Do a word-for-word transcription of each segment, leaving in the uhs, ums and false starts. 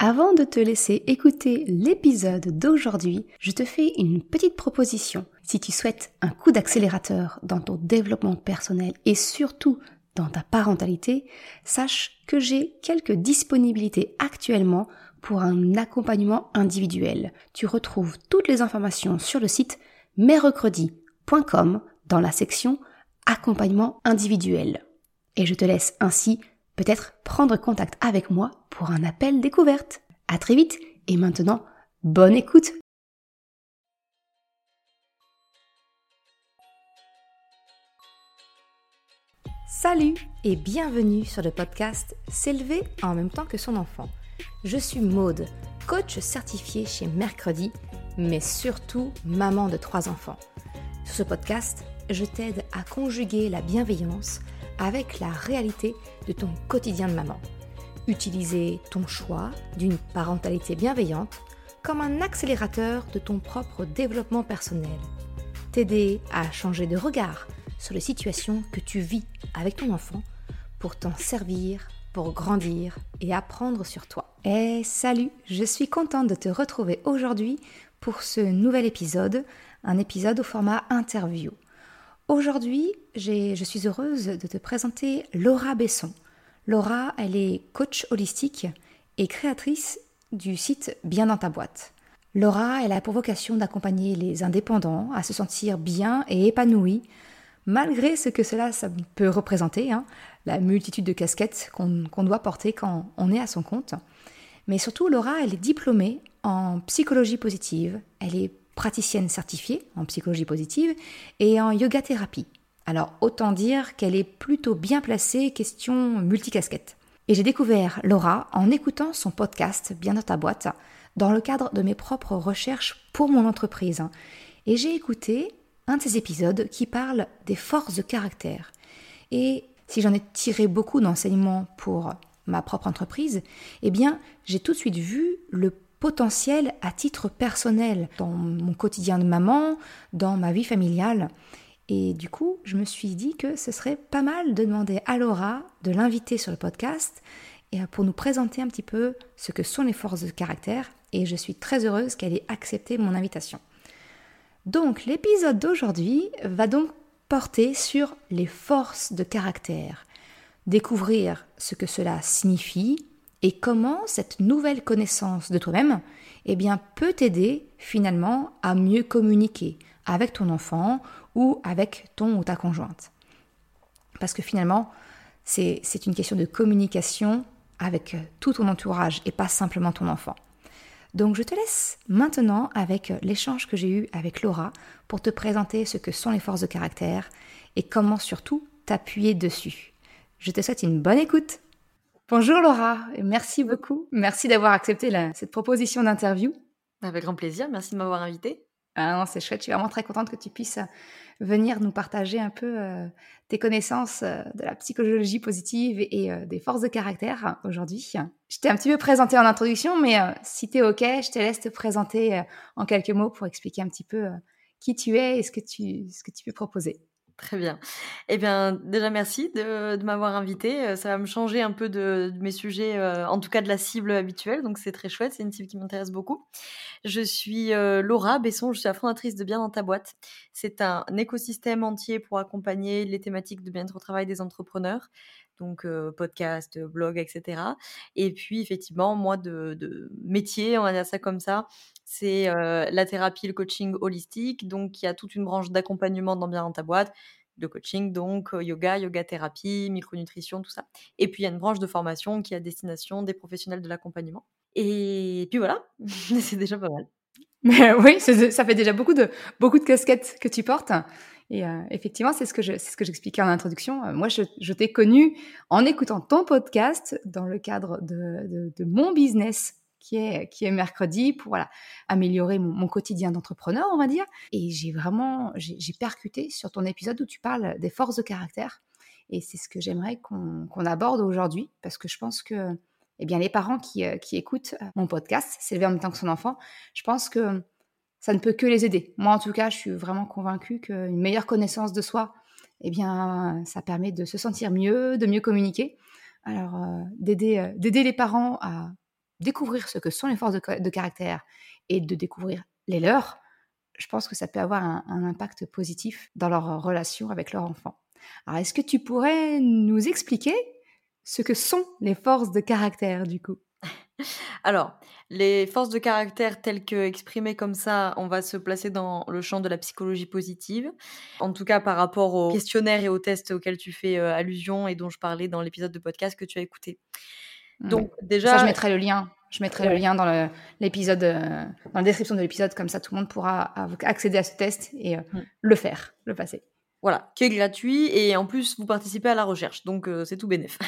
Avant de te laisser écouter l'épisode d'aujourd'hui, je te fais une petite proposition. Si tu souhaites un coup d'accélérateur dans ton développement personnel et surtout dans ta parentalité, sache que j'ai quelques disponibilités actuellement pour un accompagnement individuel. Tu retrouves toutes les informations sur le site merrecredi point com dans la section accompagnement individuel. Et je te laisse ainsi peut-être prendre contact avec moi pour un appel découverte. À très vite et maintenant, bonne écoute! Salut et bienvenue sur le podcast S'élever en même temps que son enfant. Je suis Maude, coach certifié chez Mercredi, mais surtout maman de trois enfants. Sur ce podcast, je t'aide à conjuguer la bienveillance avec la réalité de ton quotidien de maman. Utiliser ton choix d'une parentalité bienveillante comme un accélérateur de ton propre développement personnel. T'aider à changer de regard sur les situations que tu vis avec ton enfant pour t'en servir, pour grandir et apprendre sur toi. Et salut, je suis contente de te retrouver aujourd'hui pour ce nouvel épisode, un épisode au format interview. Aujourd'hui, j'ai, je suis heureuse de te présenter Laura Besson. Laura, elle est coach holistique et créatrice du site Bien dans ta boîte. Laura, elle a pour vocation d'accompagner les indépendants à se sentir bien et épanouis, malgré ce que cela ça peut représenter, hein, la multitude de casquettes qu'on, qu'on doit porter quand on est à son compte. Mais surtout, Laura, elle est diplômée en psychologie positive, elle est praticienne certifiée en psychologie positive et en yoga thérapie. Alors autant dire qu'elle est plutôt bien placée question multicasquette. Et j'ai découvert Laura en écoutant son podcast Bien dans ta boîte dans le cadre de mes propres recherches pour mon entreprise. Et j'ai écouté un de ces épisodes qui parle des forces de caractère. Et si j'en ai tiré beaucoup d'enseignements pour ma propre entreprise, eh bien j'ai tout de suite vu le potentiel à titre personnel dans mon quotidien de maman, dans ma vie familiale. Et du coup, je me suis dit que ce serait pas mal de demander à Laura de l'inviter sur le podcast et pour nous présenter un petit peu ce que sont les forces de caractère. Et je suis très heureuse qu'elle ait accepté mon invitation. Donc, l'épisode d'aujourd'hui va donc porter sur les forces de caractère. Découvrir ce que cela signifie, et comment cette nouvelle connaissance de toi-même eh bien, peut t'aider finalement à mieux communiquer avec ton enfant ou avec ton ou ta conjointe. Parce que finalement, c'est, c'est une question de communication avec tout ton entourage et pas simplement ton enfant. Donc je te laisse maintenant avec l'échange que j'ai eu avec Laura pour te présenter ce que sont les forces de caractère et comment surtout t'appuyer dessus. Je te souhaite une bonne écoute. Bonjour Laura, et merci beaucoup. Merci d'avoir accepté la, cette proposition d'interview. Avec grand plaisir, merci de m'avoir invitée. Ah non, c'est chouette, je suis vraiment très contente que tu puisses venir nous partager un peu euh, tes connaissances euh, de la psychologie positive et, et euh, des forces de caractère hein, aujourd'hui. Je t'ai un petit peu présenté en introduction, mais euh, si t'es OK, je te laisse te présenter euh, en quelques mots pour expliquer un petit peu euh, qui tu es et ce que tu, ce que tu peux proposer. Très bien. Eh bien, déjà, merci de, de m'avoir invitée. Ça va me changer un peu de, de mes sujets, euh, en tout cas de la cible habituelle. Donc, c'est très chouette. C'est une cible qui m'intéresse beaucoup. Je suis euh, Laura Besson. Je suis la fondatrice de Bien dans ta boîte. C'est un, un écosystème entier pour accompagner les thématiques de bien-être au travail des entrepreneurs. Donc, euh, podcast, blog, et cetera. Et puis, effectivement, moi, de, de métier, on va dire ça comme ça, c'est euh, la thérapie, le coaching holistique. Donc, il y a toute une branche d'accompagnement dans Bien dans ta boîte, de coaching, donc euh, yoga, yoga thérapie, micronutrition, tout ça. Et puis, il y a une branche de formation qui est à destination des professionnels de l'accompagnement. Et puis voilà, c'est déjà pas mal. Mais oui, c'est- ça fait déjà beaucoup de, beaucoup de casquettes que tu portes. Et euh, effectivement, c'est ce que je, c'est ce que j'expliquais en introduction. Euh, moi, je, je t'ai connu en écoutant ton podcast dans le cadre de, de, de mon business qui est, qui est mercredi pour voilà, améliorer mon, mon quotidien d'entrepreneur, on va dire. Et j'ai vraiment, j'ai, j'ai percuté sur ton épisode où tu parles des forces de caractère. Et c'est ce que j'aimerais qu'on, qu'on aborde aujourd'hui parce que je pense que eh bien, les parents qui, euh, qui écoutent euh, mon podcast, s'élever en même temps que son enfant, je pense que ça ne peut que les aider. Moi, en tout cas, je suis vraiment convaincue qu'une meilleure connaissance de soi, eh bien, ça permet de se sentir mieux, de mieux communiquer. Alors, euh, d'aider, euh, d'aider les parents à découvrir ce que sont les forces de, de caractère et de découvrir les leurs, je pense que ça peut avoir un, un impact positif dans leur relation avec leur enfant. Alors, est-ce que tu pourrais nous expliquer ce que sont les forces de caractère, du coup? Alors, les forces de caractère telles qu'exprimées comme ça, on va se placer dans le champ de la psychologie positive. En tout cas, par rapport aux questionnaires et aux tests auxquels tu fais euh, allusion et dont je parlais dans l'épisode de podcast que tu as écouté. Ouais. Donc, Ça, je déjà, mettrai le lien. Je mettrai le ouais. lien dans le- l'épisode, euh, dans la description de l'épisode, comme ça tout le monde pourra av- accéder à ce test et euh, Mm. le faire, le passer. Voilà, qui est gratuit et en plus, vous participez à la recherche, donc euh, c'est tout bénef.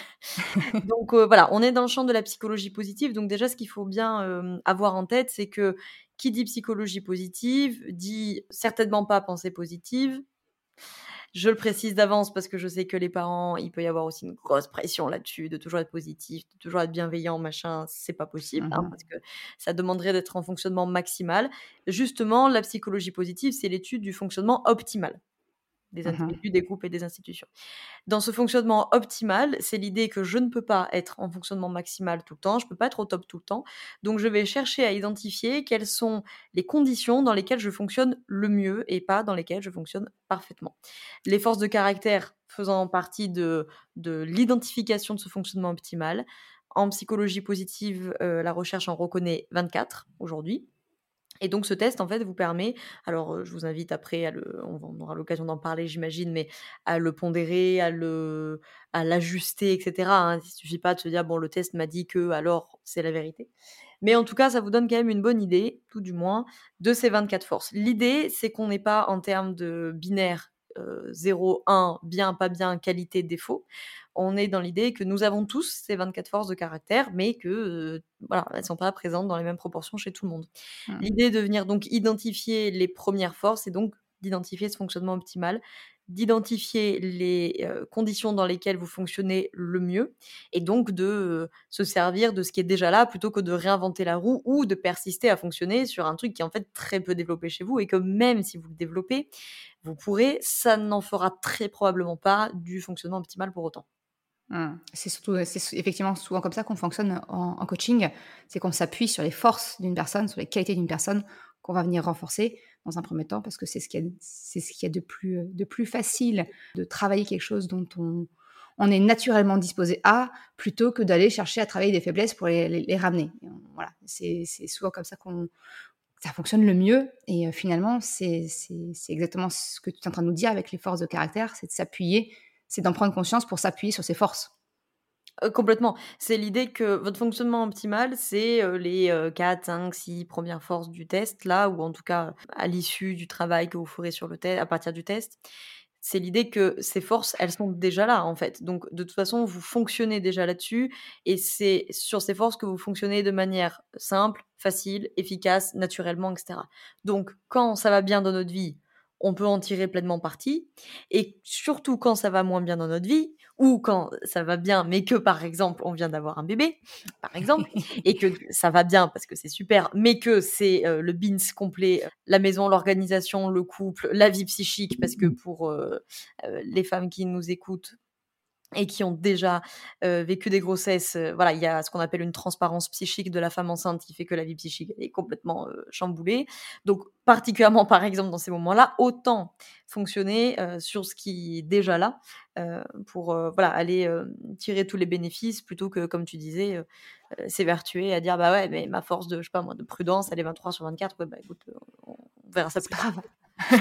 Donc euh, voilà, on est dans le champ de la psychologie positive. Donc déjà, ce qu'il faut bien euh, avoir en tête, c'est que qui dit psychologie positive dit certainement pas pensée positive. Je le précise d'avance parce que je sais que les parents, il peut y avoir aussi une grosse pression là-dessus, de toujours être positif, de toujours être bienveillant, machin, c'est pas possible, hein, Mhm. parce que ça demanderait d'être en fonctionnement maximal. Justement, la psychologie positive, c'est l'étude du fonctionnement optimal des Mhm. individus, des groupes et des institutions. Dans ce fonctionnement optimal, c'est l'idée que je ne peux pas être en fonctionnement maximal tout le temps, je ne peux pas être au top tout le temps. Donc, je vais chercher à identifier quelles sont les conditions dans lesquelles je fonctionne le mieux et pas dans lesquelles je fonctionne parfaitement. Les forces de caractère faisant partie de, de l'identification de ce fonctionnement optimal. En psychologie positive, euh, la recherche en reconnaît vingt-quatre aujourd'hui. Et donc ce test, en fait, vous permet, alors euh, je vous invite après, à le, on, va- on aura l'occasion d'en parler, j'imagine, mais à le pondérer, à le, à l'ajuster, et cetera, hein. Il ne suffit pas de se dire, bon, le test m'a dit que, alors c'est la vérité. Mais en tout cas, ça vous donne quand même une bonne idée, tout du moins, de ces vingt-quatre forces. L'idée, c'est qu'on n'est pas en termes de binaire euh, zéro, un, bien, pas bien, qualité, défaut. On est dans l'idée que nous avons tous ces vingt-quatre forces de caractère, mais que euh, voilà, elles ne sont pas présentes dans les mêmes proportions chez tout le monde. Mhm. L'idée de venir donc identifier les premières forces et donc d'identifier ce fonctionnement optimal, d'identifier les euh, conditions dans lesquelles vous fonctionnez le mieux et donc de euh, se servir de ce qui est déjà là plutôt que de réinventer la roue ou de persister à fonctionner sur un truc qui est en fait très peu développé chez vous et que même si vous le développez, vous pourrez, ça n'en fera très probablement pas du fonctionnement optimal pour autant. Mhm. C'est surtout, c'est sou- effectivement souvent comme ça qu'on fonctionne en, en coaching, c'est qu'on s'appuie sur les forces d'une personne, sur les qualités d'une personne qu'on va venir renforcer dans un premier temps parce que c'est ce qu'il y a, c'est ce qu'il y a de plus, de plus facile de travailler quelque chose dont on, on est naturellement disposé à, plutôt que d'aller chercher à travailler des faiblesses pour les, les- les ramener. Et on- voilà, c'est, c'est souvent comme ça qu'on ça fonctionne le mieux. Et euh, finalement, c'est, c'est, c'est exactement ce que tu es en train de nous dire avec les forces de caractère, c'est de s'appuyer, c'est d'en prendre conscience pour s'appuyer sur ses forces. Heu, complètement. C'est l'idée que votre fonctionnement optimal, c'est, heu, les, heu, quatre cinq six premières forces du test là, ou en tout cas, à l'issue du travail que vous ferez sur le test à partir du test. C'est l'idée que ces forces, elles sont déjà là, en fait. Donc de toute façon, vous fonctionnez déjà là-dessus et c'est sur ces forces que vous fonctionnez de manière simple, facile, efficace, naturellement, et cetera. Donc quand ça va bien dans notre vie, on peut en tirer pleinement parti et surtout quand ça va moins bien dans notre vie ou quand ça va bien, mais que par exemple, on vient d'avoir un bébé, par exemple, et que ça va bien parce que c'est super, mais que c'est, heu, le beans complet, heu, la maison, l'organisation, le couple, la vie psychique, parce que pour, heu heu, les femmes qui nous écoutent et qui ont déjà, heu, vécu des grossesses, heu, voilà, il y a ce qu'on appelle une transparence psychique de la femme enceinte qui fait que la vie psychique est complètement, heu, chamboulée. Donc particulièrement, par exemple, dans ces moments-là, autant fonctionner, heu, sur ce qui est déjà là, heu, pour, heu, voilà, aller, hem, tirer tous les bénéfices plutôt que, comme tu disais, heu heu, s'évertuer à dire: «Bah, ouais, mais ma force de, je sais pas moi, de prudence, elle est vingt-trois sur vingt-quatre. Ouais, bah, écoute, heu, on on verra ça C'est plus pas tard». grave.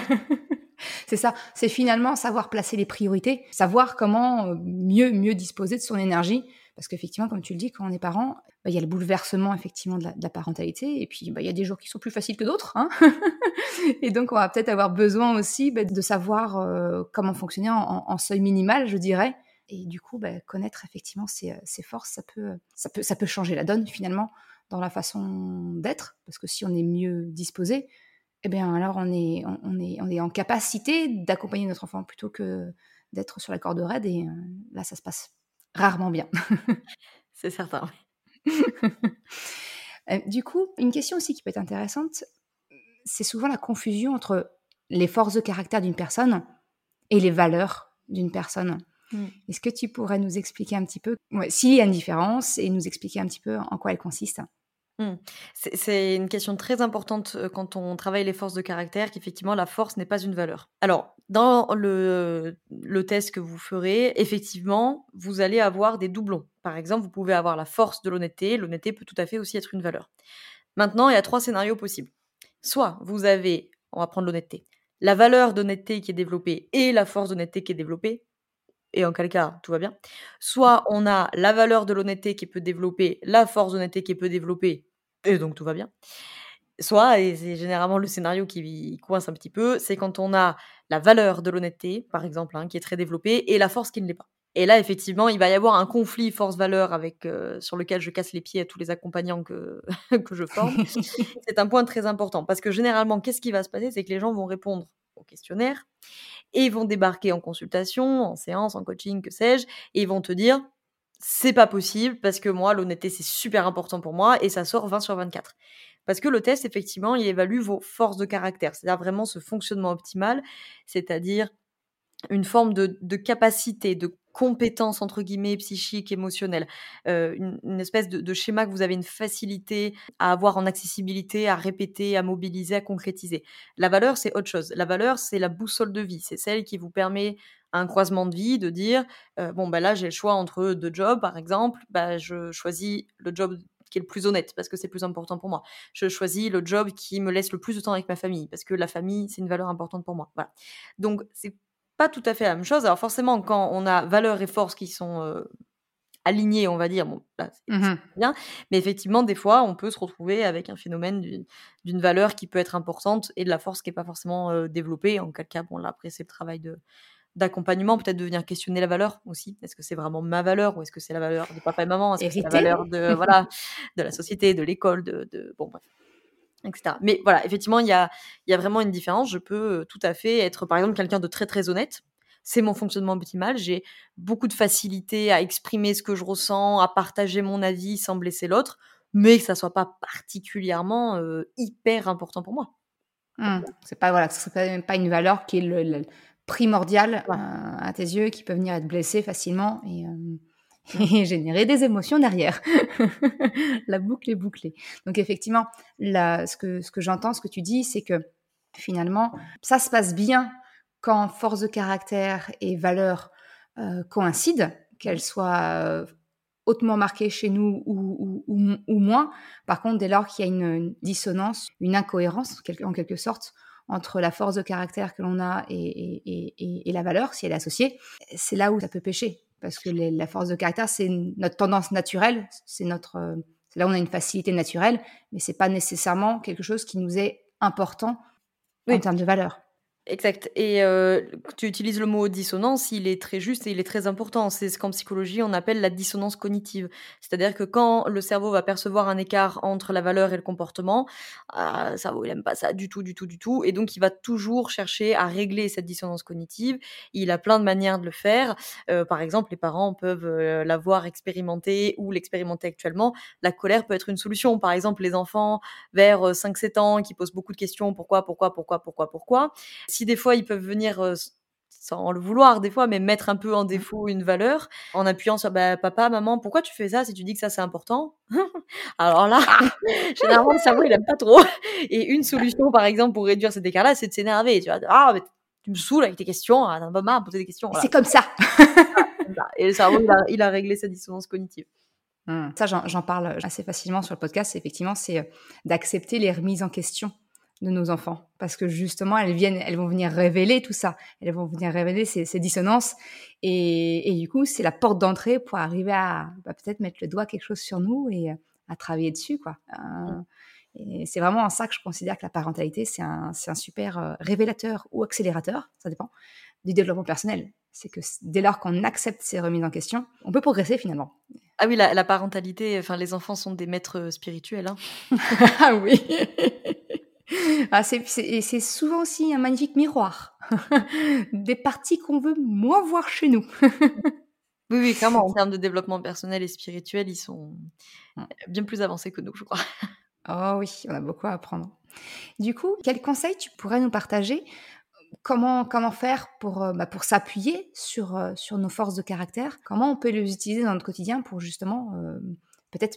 C'est ça, c'est finalement savoir placer les priorités, savoir comment euh, mieux, mieux disposer de son énergie. Parce qu'effectivement, comme tu le dis, quand on est parent, bah, il y a le bouleversement effectivement de la, de la parentalité. Et puis, bah, il y a des jours qui sont plus faciles que d'autres, hein. Et donc, on va peut-être avoir besoin aussi bah, de savoir euh, comment fonctionner en, en- en seuil minimal, je dirais. Et du coup, bah, connaître effectivement ses, euh, ses forces, ça peut, ça, peut, ça peut changer la donne finalement dans la façon d'être. Parce que si on est mieux disposé, eh bien, alors on est, on, on est, on est en capacité d'accompagner notre enfant plutôt que d'être sur la corde raide. Et euh, là, ça se passe rarement bien. C'est certain. Euh, du coup, une question aussi qui peut être intéressante, c'est souvent la confusion entre les forces de caractère d'une personne et les valeurs d'une personne. Mmh. Est-ce que tu pourrais nous expliquer un petit peu ouais, s'il y a une différence et nous expliquer un petit peu en quoi elle consiste? Mmh. C'est c'est une question très importante, heu, quand on travaille les forces de caractère, qu'effectivement la force n'est pas une valeur. Alors, dans le le test que vous ferez, effectivement, vous allez avoir des doublons. Par exemple, vous pouvez avoir la force de l'honnêteté. L'honnêteté peut tout à fait aussi être une valeur. Maintenant, il y a trois scénarios possibles. Soit vous avez, on va prendre l'honnêteté, la valeur d'honnêteté qui est développée et la force d'honnêteté qui est développée, et en quel cas tout va bien. Soit on a la valeur de l'honnêteté qui peut développer, la force d'honnêteté qui peut développer, et donc tout va bien. Soit, et c'est généralement le scénario qui coince un petit peu, c'est quand on a la valeur de l'honnêteté, par exemple, hein, qui est très développée, et la force qui ne l'est pas. Et là, effectivement, il va y avoir un conflit force-valeur avec, heu, sur lequel je casse les pieds à tous les accompagnants que que je forme. C'est un point très important parce que généralement, qu'est-ce qui va se passer? C'est que les gens vont répondre au questionnaire et ils vont débarquer en consultation, en séance, en coaching, que sais-je, et ils vont te dire: «C'est pas possible parce que moi, l'honnêteté, c'est super important pour moi» et ça sort vingt sur vingt-quatre. Parce que le test, effectivement, il évalue vos forces de caractère, c'est-à-dire vraiment ce fonctionnement optimal, c'est-à-dire une forme de de capacité, de «compétence» entre guillemets psychique, émotionnelle, heu, une une espèce de de schéma que vous avez une facilité à avoir en accessibilité, à répéter, à mobiliser, à concrétiser. La valeur, c'est autre chose. La valeur, c'est la boussole de vie. C'est celle qui vous permet, à un croisement de vie, de dire, heu: «Bon, bah, là, j'ai le choix entre deux jobs», par exemple, bah, je choisis le job qui est le plus honnête parce que c'est plus important pour moi. Je choisis le job qui me laisse le plus de temps avec ma famille parce que la famille, c'est une valeur importante pour moi. Voilà. Donc c'est pas tout à fait la même chose. Alors forcément, quand on a valeurs et forces qui sont, heu, alignées, on va dire, bon, là, c'est c'est Mmh. bien. Mais effectivement, des fois, on peut se retrouver avec un phénomène d'une d'une valeur qui peut être importante et de la force qui est pas forcément, heu, développée. En quel cas, bon, là, après, c'est le travail de d'accompagnement, peut-être de venir questionner la valeur aussi. Est-ce que c'est vraiment ma valeur ou est-ce que c'est la valeur de papa et maman? Est-ce que c'est la Hérité? valeur de voilà, de la société, de l'école, de de bon, bref, et cetera. Mais voilà, effectivement, il y a il y a vraiment une différence. Je peux, heu, tout à fait être, par exemple, quelqu'un de très, très honnête. C'est mon fonctionnement optimal. J'ai beaucoup de facilité à exprimer ce que je ressens, à partager mon avis sans blesser l'autre, mais que ça soit pas particulièrement, heu, hyper important pour moi. Mmh. C'est pas voilà, ce serait pas une valeur qui est le le primordiale, heu, Voilà. à tes yeux, qui peut venir être blessé facilement et hem Mmh. et générer des émotions derrière. La boucle est bouclée. Donc effectivement, la ce que ce que j'entends, ce que tu dis, c'est que finalement, ça se passe bien quand force de caractère et valeurs, heu, coïncident, Mmh. qu'elles soient, heu, hautement marquées chez nous ou ou ou m ou moins. Par contre, dès lors qu'il y a une, une dissonance, une incohérence, quel en quelque sorte, entre la force de caractère que l'on a et et et et et la valeur, si elle est associée, c'est là où ça peut pêcher. Parce que les la force de caractère, c'est n notre tendance naturelle, c'est notre, heu, c'est là où on a une facilité naturelle, mais c'est pas nécessairement quelque chose qui nous est important en Oui. termes de valeur. Exact, et heu, tu utilises le mot dissonance, il est très juste et il est très important. C'est ce qu'en psychologie on appelle la dissonance cognitive. C'est-à-dire que quand le cerveau va percevoir un écart entre la valeur et le comportement, ah, le cerveau il aime pas ça du tout, du tout, du tout, et donc il va toujours chercher à régler cette dissonance cognitive. Il a plein de manières de le faire. Heu, par exemple, les parents peuvent, heu, l'avoir expérimenté ou l'expérimenter actuellement. La colère peut être une solution. Par exemple, les enfants vers, cinq sept ans qui posent beaucoup de questions: «Pourquoi? Pourquoi? Pourquoi? Pourquoi? Pourquoi?» Si des fois ils peuvent venir, heu, s sans le vouloir des fois, mais mettre un peu en Mmh. défaut une valeur, en appuyant sur: «Bah, papa, maman, pourquoi tu fais ça si tu dis que ça c'est important?» Alors là, Ah! généralement le cerveau il aime pas trop, et une solution par exemple pour réduire cet écart-là, c'est de s'énerver, tu vois? «Ah mais tu me saoules avec tes questions, ah, tu en as marre de me poser des questions», C'est voilà, comme ça! comme ça, et le cerveau il a il a réglé sa dissonance cognitive. Mmh. Ça, j'en j'en parle assez facilement sur le podcast. Effectivement, c'est, heu, d'accepter les remises en question de nos enfants. Parce que justement, elles viennent elles vont venir révéler tout ça. Elles vont venir révéler ces ces dissonances et et du coup, c'est la porte d'entrée pour arriver à, bah, peut-être mettre le doigt quelque chose sur nous et heu, à travailler dessus, quoi. Mmh. Heu et c'est vraiment en ça que je considère que la parentalité, c'est un c'est un super, heu, révélateur ou accélérateur, ça dépend, du développement personnel. C'est que c dès lors qu'on accepte ces remises en question, on peut progresser finalement. Ah oui, la la parentalité, enfin les enfants sont des maîtres, heu, spirituels, hein. Ah oui. Ah c'est c'est et c'est souvent aussi un magnifique miroir des parties qu'on veut moins voir chez nous. Oui, oui, clairement en termes de développement personnel et spirituel, ils sont Mmh. bien plus avancés que nous, je crois. Oh oui, on a beaucoup à apprendre. Du coup, quels conseils tu pourrais nous partager? Comment comment faire pour, heu, bah, pour s'appuyer sur, heu, sur nos forces de caractère? Comment on peut les utiliser dans notre quotidien pour justement, hem, peut-être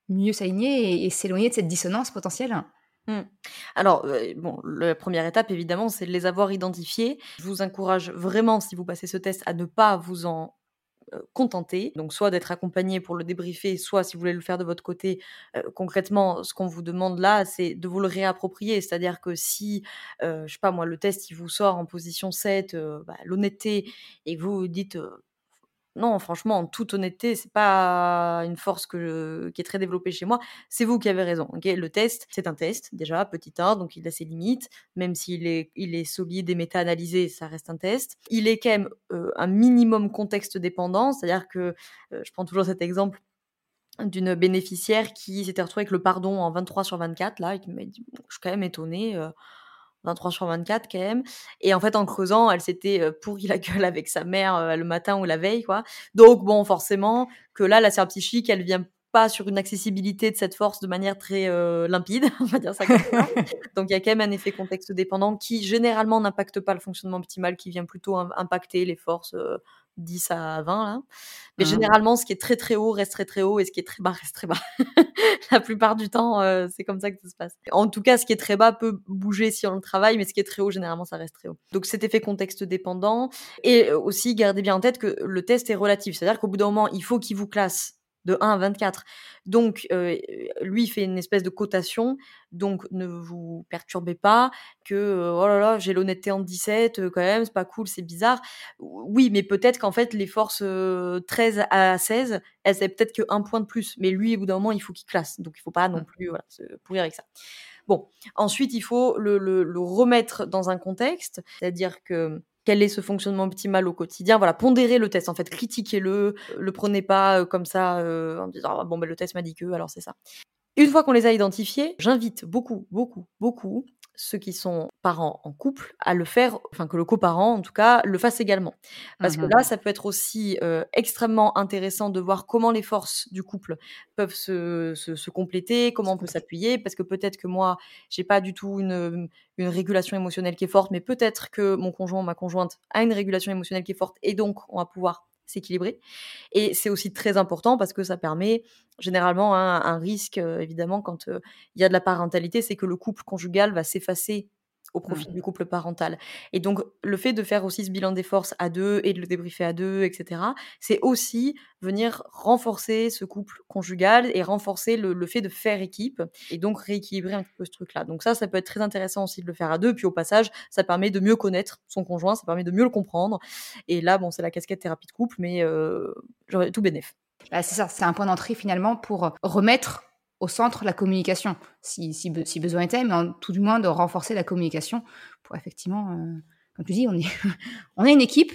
mieux s'aligner et et s'éloigner de cette dissonance potentielle? Mmh. Alors, heu, bon, la première étape évidemment, c'est de les avoir identifiés. Je vous encourage vraiment, si vous passez ce test, à ne pas vous en, heu, contenter. Donc soit d'être accompagné pour le débriefer, soit si vous voulez le faire de votre côté, heu, concrètement, ce qu'on vous demande là, c'est de vous le réapproprier. C'est-à-dire que si, heu, je sais pas moi, le test, il vous sort en position sept, heu, bah, l'honnêteté et que vous vous dites, heu: non, franchement, en toute honnêteté, c'est pas une force que je qui est très développée chez moi. C'est vous qui avez raison, OK? Le test, c'est un test déjà, petit un, donc il a ses limites. Même s'il est il est solide et méta-analysé, ça reste un test. Il est quand même, heu, un minimum contexte dépendant, c'est-à-dire que, heu, je prends toujours cet exemple d'une bénéficiaire qui s'était retrouvée avec le pardon en vingt-trois sur vingt-quatre là et qui m'a dit: «Bon, je suis quand même étonnée, heu, vingt-trois sur vingt-quatre quand même» et en fait, en creusant, elle s'était, heu, pourri la gueule avec sa mère, heu, le matin ou la veille, quoi. Donc bon, forcément que là, la sphère psychique, elle vient pas sur une accessibilité de cette force de manière très, heu, limpide, on va dire ça comme ça. Donc il y a quand même un effet contexte dépendant qui, généralement, n'impacte pas le fonctionnement optimal, qui vient plutôt im impacter les forces, heu, dix à vingt là. Mais Mmh. généralement, ce qui est très, très haut reste très, très haut et ce qui est très bas reste très bas. La plupart du temps, heu, c'est comme ça que ça se passe. En tout cas, ce qui est très bas peut bouger si on le travaille, mais ce qui est très haut, généralement, ça reste très haut. Donc cet effet contexte dépendant et heu, aussi gardez bien en tête que le test est relatif. C'est-à-dire qu'au bout d'un moment, il faut qu'il vous classe de un à vingt-quatre. Donc heu, lui, il fait une espèce de cotation, donc ne vous perturbez pas que, heu: «Oh là là, j'ai l'honnêteté en dix-sept, heu, quand même, c'est pas cool, c'est bizarre». Oui, mais peut-être qu'en fait, les forces, heu, treize à seize, elles avaient peut-être qu'un point de plus, mais lui, au bout d'un moment, il faut qu'il classe, donc il faut pas non Mmh. plus, voilà, se pourrir avec ça. Bon, ensuite, il faut le le le remettre dans un contexte, c'est-à-dire que quel est ce fonctionnement optimal au quotidien? Voilà, pondérez le test, en fait, critiquez-le, le prenez pas, heu, comme ça, heu, en disant: «Ah bon, ben, le test m'a dit que, alors c'est ça». Une fois qu'on les a identifiés, j'invite beaucoup, beaucoup, beaucoup ceux qui sont parents en couple à le faire, enfin que le coparent en tout cas le fasse également. Parce que Mmh. là, ça peut être aussi, heu, extrêmement intéressant de voir comment les forces du couple peuvent se se se compléter, comment Se on peut complète. s'appuyer. Parce que peut-être que moi, j'ai pas du tout une, hem, une régulation émotionnelle qui est forte, mais peut-être que mon conjoint ou ma conjointe a une régulation émotionnelle qui est forte et donc on va pouvoir s'équilibrer. Et c'est aussi très important parce que ça permet généralement un un risque, heu, évidemment quand, heu, il y a de la parentalité, c'est que le couple conjugal va s'effacer au profit Mmh. du couple parental. Et donc le fait de faire aussi ce bilan des forces à deux et de le débriefer à deux, et cetera, c'est aussi venir renforcer ce couple conjugal et renforcer le le fait de faire équipe et donc rééquilibrer un petit peu ce truc-là. Donc ça, ça peut être très intéressant aussi de le faire à deux. Puis au passage, ça permet de mieux connaître son conjoint, ça permet de mieux le comprendre et là, bon, c'est la casquette thérapie de couple, mais heu, genre tout bénef. Bah, c'est ça, c'est un point d'entrée finalement pour remettre au centre la communication, si si be si besoin était, mais en tout du moins de renforcer la communication pour effectivement, heu, comme tu dis, on est on est une équipe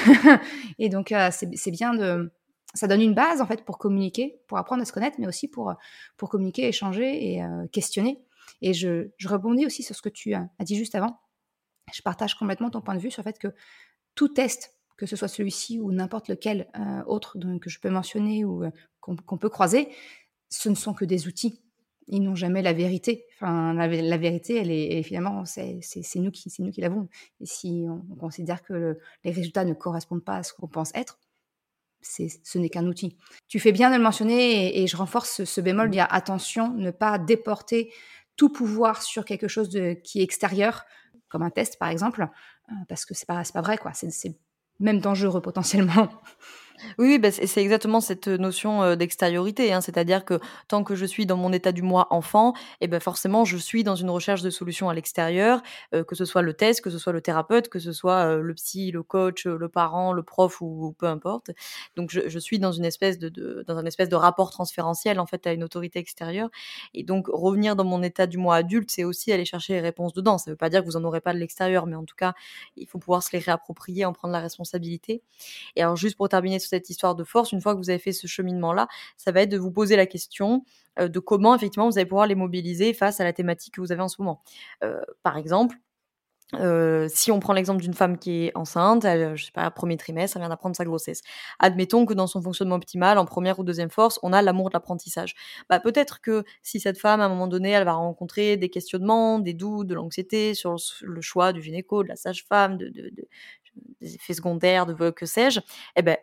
et donc heu, c'est c'est bien de ça donne une base en fait pour communiquer, pour apprendre à se connaître, mais aussi pour, pour communiquer, échanger et heu, questionner et je je rebondis aussi sur ce que tu as as dit juste avant. Je partage complètement ton point de vue sur le fait que tout test, que ce soit celui-ci ou n'importe lequel, heu, autre donc que je peux mentionner ou, heu, qu'on qu'on peut croiser, ce ne sont que des outils. Ils n'ont jamais la vérité. Enfin, la vé la vérité, elle est et finalement, c'est c'est c'est nous qui c'est nous qui l'avons et si on on considère que le les résultats ne correspondent pas à ce qu'on pense être, c'est ce n'est qu'un outil. Tu fais bien de le mentionner et et je renforce ce ce bémol, Mmh. dire: «Attention, ne pas déporter tout pouvoir sur quelque chose de qui est extérieur», comme un test par exemple, heu, parce que c'est pas c'est pas vrai quoi, c'est c'est même dangereux potentiellement. Oui, oui, bah, c'est c'est exactement cette, notion, heu, d'extériorité, hein. C'est-à-dire que tant que je suis dans mon état du moi enfant et ben forcément je suis dans une recherche de solutions à l'extérieur, heu, que ce soit le test, que ce soit le thérapeute, que ce soit, heu, le psy, le coach, heu, le parent, le prof ou peu importe. Donc je je suis dans une espèce de de dans un espèce de rapport transférentiel, en fait, à une autorité extérieure et donc revenir dans mon état du moi adulte, c'est aussi aller chercher les réponses dedans. Ça veut pas dire que vous en aurez pas de l'extérieur, mais en tout cas, il faut pouvoir se les réapproprier, en prendre la responsabilité et alors juste pour terminer sur cette histoire de force, une fois que vous avez fait ce cheminement-là, ça va être de vous poser la question, heu, de comment effectivement vous allez pouvoir les mobiliser face à la thématique que vous avez en ce moment. Heu, par exemple, Heu, si on prend l'exemple d'une femme qui est enceinte, elle, je sais pas, premier trimestre, elle vient d'apprendre sa grossesse. Admettons que dans son fonctionnement optimal, en première ou deuxième force, on a l'amour de l'apprentissage. Bah, peut-être que si cette femme, à un moment donné, elle va rencontrer des questionnements, des doutes, de l'anxiété sur le choix du gynéco, de la sage-femme, de de de des effets secondaires, de que sais-je, et beh,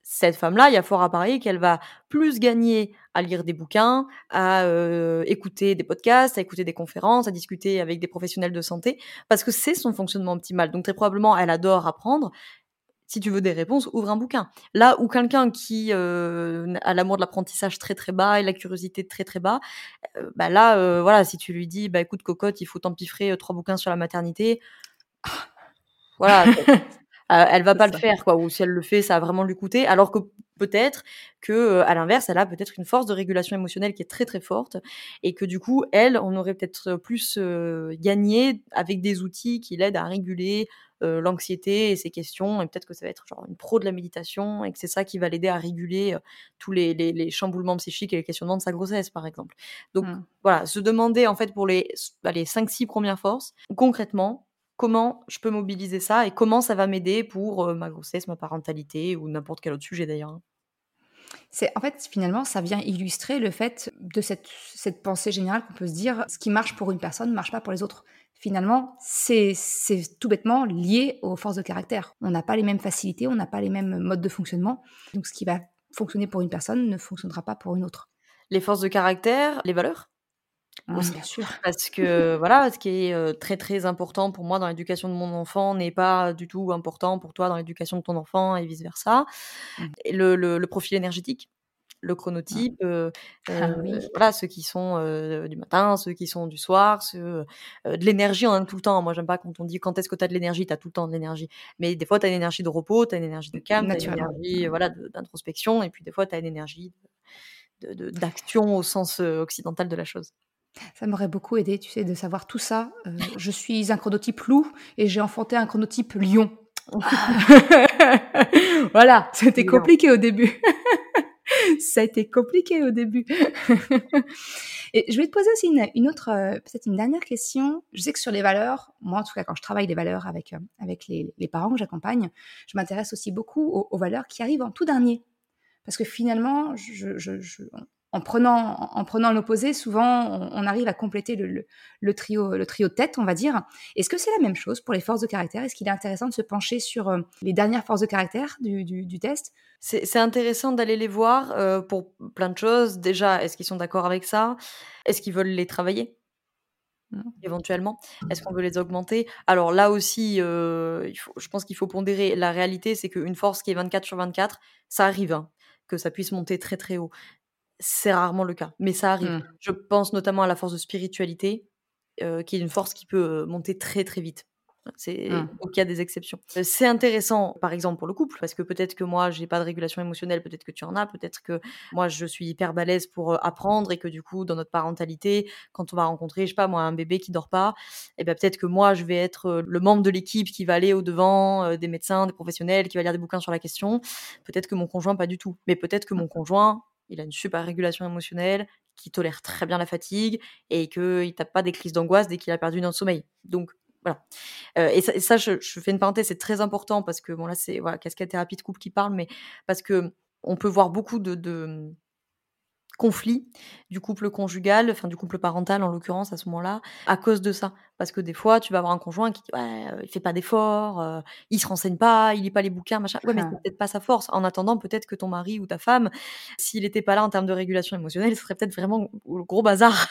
cette femme-là, il y a fort à parier qu'elle va plus gagner à lire des bouquins, à euh, écouter des podcasts, à écouter des conférences, à discuter avec des professionnels de santé, parce que c'est son fonctionnement optimal. Donc très probablement, elle adore apprendre. Si tu veux des réponses, ouvre un bouquin. Là où quelqu'un qui euh, a l'amour de l'apprentissage très très bas et la curiosité très très bas, euh, bah là, euh, voilà, si tu lui dis, bah écoute cocotte, il faut t'empiffrer euh, trois bouquins sur la maternité, voilà, Euh, elle va C'est pas le ça. faire, quoi. Ou si elle le fait, ça va vraiment lui coûter. Alors que peut-être que, euh, à l'inverse, elle a peut-être une force de régulation émotionnelle qui est très très forte, et que du coup, elle, on aurait peut-être plus euh, gagné avec des outils qui l'aident à réguler euh, l'anxiété et ses questions. Et peut-être que ça va être genre une pro de la méditation, et que c'est ça qui va l'aider à réguler euh, tous les, les, les chamboulements psychiques et les questionnements de sa grossesse, par exemple. Donc Mm. voilà, se demander en fait pour les, les cinq six premières forces, concrètement, comment je peux mobiliser ça et comment ça va m'aider pour euh, ma grossesse, ma parentalité ou n'importe quel autre sujet d'ailleurs. C'est en fait, finalement, ça vient illustrer le fait de cette, cette pensée générale qu'on peut se dire, ce qui marche pour une personne ne marche pas pour les autres. Finalement, c'est c'est tout bêtement lié aux forces de caractère. On n'a pas les mêmes facilités, on n'a pas les mêmes modes de fonctionnement. Donc, ce qui va fonctionner pour une personne ne fonctionnera pas pour une autre. Les forces de caractère, les valeurs Hum, aussi. bien sûr. Parce que voilà, ce qui est euh, très très important pour moi dans l'éducation de mon enfant n'est pas du tout important pour toi dans l'éducation de ton enfant et vice-versa. Hum, Et le, le, le profil énergétique, le hum. chronotype, euh, euh, Ah oui. voilà, ceux qui sont euh, du matin, ceux qui sont du soir, ceux euh, de l'énergie, on en a tout le temps. Moi, j'aime pas quand on dit quand est-ce que tu as de l'énergie, tu as tout le temps de l'énergie. Mais des fois, tu as une énergie de repos, tu as une énergie de calme, tu as une Naturellement. énergie euh, voilà, de- d'introspection, et puis des fois, tu as une énergie de- de- d'action au sens euh, occidental de la chose. Ça m'aurait beaucoup aidé, tu sais, de savoir tout ça. Euh, je suis un chronotype loup et j'ai enfanté un chronotype lion. Voilà, c'était Évidemment. compliqué au début. Ça a été compliqué au début. Et je vais te poser aussi une, une autre, euh, peut-être une dernière question. Je sais que sur les valeurs, moi en tout cas quand je travaille les valeurs avec, euh, avec les, les parents que j'accompagne, je m'intéresse aussi beaucoup aux, aux valeurs qui arrivent en tout dernier. Parce que finalement, je, je, je, en prenant, en prenant l'opposé, souvent, on, on arrive à compléter le, le, le, trio, le trio de tête, on va dire. Est-ce que c'est la même chose pour les forces de caractère? Est-ce qu'il est intéressant de se pencher sur euh, les dernières forces de caractère du, du, du test? C'est c'est intéressant d'aller les voir euh, pour plein de choses. Déjà, est-ce qu'ils sont d'accord avec ça? Est-ce qu'ils veulent les travailler éventuellement? Est-ce qu'on veut les augmenter? Alors là aussi, euh, il faut, je pense qu'il faut pondérer. La réalité, c'est qu'une force qui est vingt-quatre sur vingt-quatre, ça arrive, hein, que ça puisse monter très très haut. C'est rarement le cas, mais ça arrive. Mm. Je pense notamment à la force de spiritualité, euh, qui est une force qui peut euh, monter très très vite. C'est Mm. donc il y a des exceptions. Heu, c'est intéressant, par exemple, pour le couple, parce que peut-être que moi, j'ai pas de régulation émotionnelle, peut-être que tu en as, peut-être que moi, je suis hyper balèze pour, heu, apprendre, et que du coup, dans notre parentalité, quand on va rencontrer, je sais pas moi, un bébé qui dort pas, et ben peut-être que moi, je vais être, heu, le membre de l'équipe qui va aller au-devant, heu, des médecins, des professionnels, qui va lire des bouquins sur la question. Peut-être que mon conjoint, pas du tout. Mais peut-être que mon conjoint, il a une super régulation émotionnelle, qui tolère très bien la fatigue et qu'il tape pas des crises d'angoisse dès qu'il a perdu notre sommeil. Donc voilà. Heu et ça et ça je je fais une parenthèse, c'est très important parce que bon là c'est voilà, cascade thérapie de couple qui parle, mais parce que on peut voir beaucoup de de, mmh, conflits du couple conjugal, enfin du couple parental en l'occurrence à ce moment-là, à cause de ça. Parce que des fois, tu vas avoir un conjoint qui dit: «Ouais, heu, il fait pas d'efforts, heu, il se renseigne pas, il lit pas les bouquins, machin». Ouais, mais c'est Ah. peut-être pas sa force. En attendant, peut-être que ton mari ou ta femme, s'il était pas là en termes de régulation émotionnelle, ce serait peut-être vraiment le gros bazar.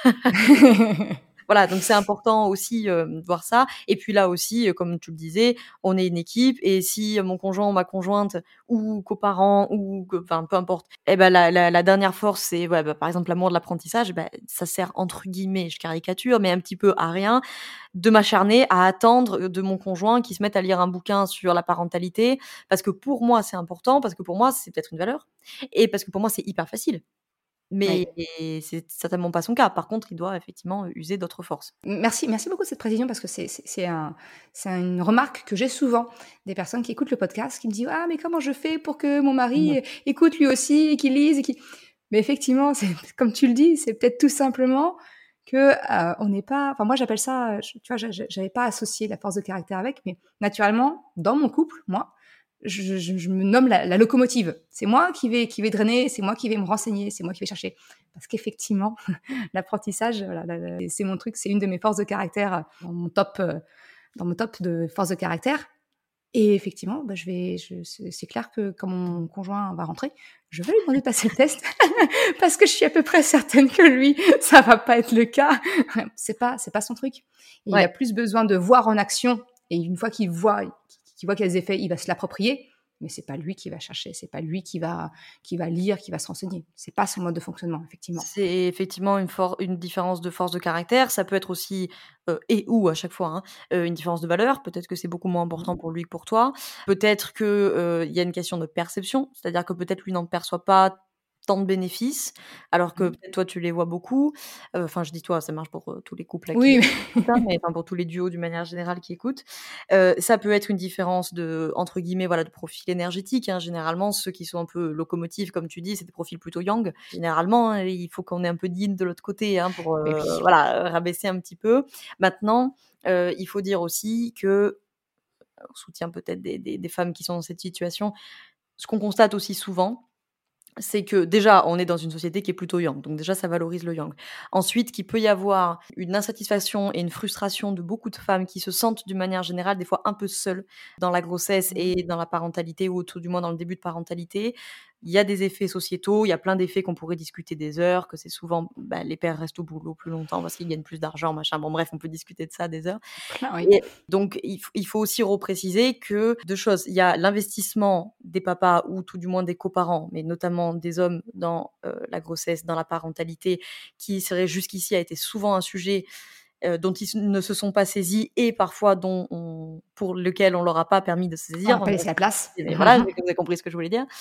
Voilà, donc c'est important aussi, heu, de voir ça, et puis là aussi, heu, comme tu le disais, on est une équipe, et si mon conjoint ou ma conjointe ou coparents ou que enfin peu importe, et ben la la la dernière force, c'est ouais, bah, par exemple l'amour de l'apprentissage, bah, ça sert entre guillemets, je caricature, mais un petit peu à rien, de m'acharner à attendre de mon conjoint qu'il se mette à lire un bouquin sur la parentalité, parce que pour moi c'est important, parce que pour moi c'est peut-être une valeur, et parce que pour moi c'est hyper facile. Mais Oui. c'est certainement pas son cas. Par contre, il doit effectivement user d'autres forces. Merci, merci beaucoup de cette précision parce que c'est c'est c'est un c'est une remarque que j'ai souvent des personnes qui écoutent le podcast qui me disent: «Ah mais comment je fais pour que mon Mmh. mari écoute lui aussi et qu'il lise et qu'il» mais effectivement, c'est comme tu le dis, c'est peut-être tout simplement que, heu, on n'est pas enfin moi j'appelle ça, heu, tu vois, j'a j'a j'avais pas associé la force de caractère avec, mais naturellement, dans mon couple, moi, je je je me nomme la la locomotive. C'est moi qui vais qui vais drainer, c'est moi qui vais me renseigner, c'est moi qui vais chercher. Parce qu'effectivement, l'apprentissage, voilà, la la c'est mon truc, c'est une de mes forces de caractère, dans mon top, heu, dans mon top de forces de caractère. Et effectivement, bah, je vais je c'est c'est clair que quand mon conjoint va rentrer, je vais lui demander de passer le test parce que je suis à peu près certaine que lui, ça va pas être le cas. C'est pas c'est pas son truc. Et il a Ouais. plus besoin de voir en action et une fois qu'il voit qu'il voit qu'il y a des effets, il va se l'approprier, mais c'est pas lui qui va chercher, c'est pas lui qui va qui va lire, qui va se renseigner. C'est pas son mode de fonctionnement, effectivement. C'est effectivement une for une différence de force de caractère. Ça peut être aussi, heu, et ou à chaque fois, hein, heu, une différence de valeur. Peut-être que c'est beaucoup moins important pour lui que pour toi. Peut-être que, heu, il y a une question de perception, c'est-à-dire que peut-être lui n'en perçoit pas tant de bénéfices, alors que Mmh. peut-être toi tu les vois beaucoup. Heu, enfin je dis toi, ça marche pour, heu, tous les couples là qui Oui, écoutent, hein, mais enfin pour tous les duos d'une manière générale qui écoutent. Heu, ça peut être une différence de entre guillemets, voilà, de «profil énergétique», hein. Généralement, ceux qui sont un peu locomotives, comme tu dis, c'est des profils plutôt yang. Généralement, hein, il faut qu'on ait un peu de yin de l'autre côté, hein, pour, mais heu, oui. voilà, rabaisser un petit peu. Maintenant, heu, il faut dire aussi que, on soutient peut-être des des des femmes qui sont dans cette situation. Ce qu'on constate aussi souvent, c'est que déjà, on est dans une société qui est plutôt yang, donc déjà ça valorise le yang. Ensuite, qu'il peut y avoir une insatisfaction et une frustration de beaucoup de femmes qui se sentent d'une manière générale des fois un peu seules dans la grossesse Mmh. et dans la parentalité ou tout du moins dans le début de parentalité. Il y a des effets sociétaux, il y a plein d'effets qu'on pourrait discuter des heures, que c'est souvent, bah, les pères restent au boulot plus longtemps parce qu'ils gagnent plus d'argent, machin. Bon bref, on peut discuter de ça des heures. Plein, oui. Et donc il f il faut aussi repréciser que deux choses, il y a l'investissement des papas ou tout du moins des coparents, mais notamment des hommes dans, heu, la grossesse, dans la parentalité, qui serait jusqu'ici a été souvent un sujet, heu, dont ils s ne se sont pas saisis et parfois dont on pour lequel on leur a pas permis de se On n'a saisir. pas laissé la place. Mais voilà, vous avez compris ce que je voulais dire.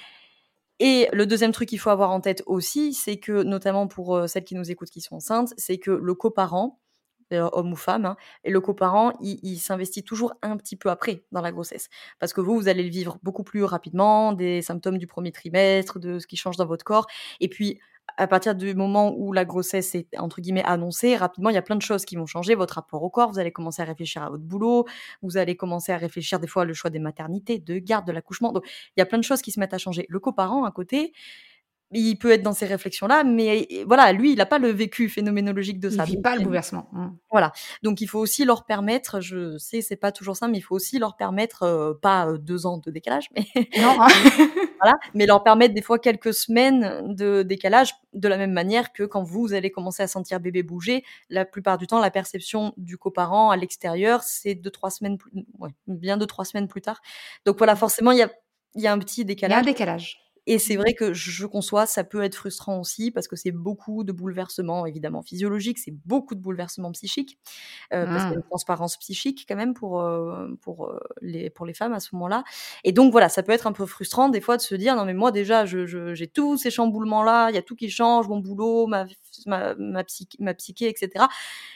Et le deuxième truc qu'il faut avoir en tête aussi, c'est que notamment pour, heu, celles qui nous écoutent qui sont enceintes, c'est que le coparent, d'ailleurs homme ou femme, hein, et le coparent, il il s'investit toujours un petit peu après dans la grossesse. Parce que vous, vous allez le vivre beaucoup plus rapidement, des symptômes du premier trimestre, de ce qui change dans votre corps. Et puis, à partir du moment où la grossesse est entre guillemets «annoncée», rapidement, il y a plein de choses qui vont changer. Votre rapport au corps, vous allez commencer à réfléchir à votre boulot, vous allez commencer à réfléchir des fois le choix des maternités, de garde, de l'accouchement. Donc, il y a plein de choses qui se mettent à changer. Le coparent, à côté, il peut être dans ces réflexions-là, mais voilà, lui, il a pas le vécu phénoménologique de Il ça. vit Donc pas le bouleversement. Mmh. voilà, donc il faut aussi leur permettre, je sais, c'est pas toujours simple, mais il faut aussi leur permettre, heu, pas, heu, deux ans de décalage, mais Non, hein. voilà, mais leur permettre des fois quelques semaines de décalage, de la même manière que quand vous allez commencer à sentir bébé bouger, la plupart du temps, la perception du coparent à l'extérieur, c'est deux trois semaines plus ouais, bien deux trois semaines plus tard. Donc voilà, forcément, il y a il y a un petit Il y a un décalage. décalage. Et c'est vrai que je conçois, ça peut être frustrant aussi parce que c'est beaucoup de bouleversements évidemment physiologiques, c'est beaucoup de bouleversements psychiques, heu, parce qu'il y a Mmh. une transparence psychique quand même pour, heu, pour, heu, les pour les femmes à ce moment-là. Et donc voilà, ça peut être un peu frustrant des fois de se dire: «Non mais moi déjà je je j'ai tous ces chamboulements-là, il y a tout qui change, mon boulot, ma f ma ma psy ma psyché et cetera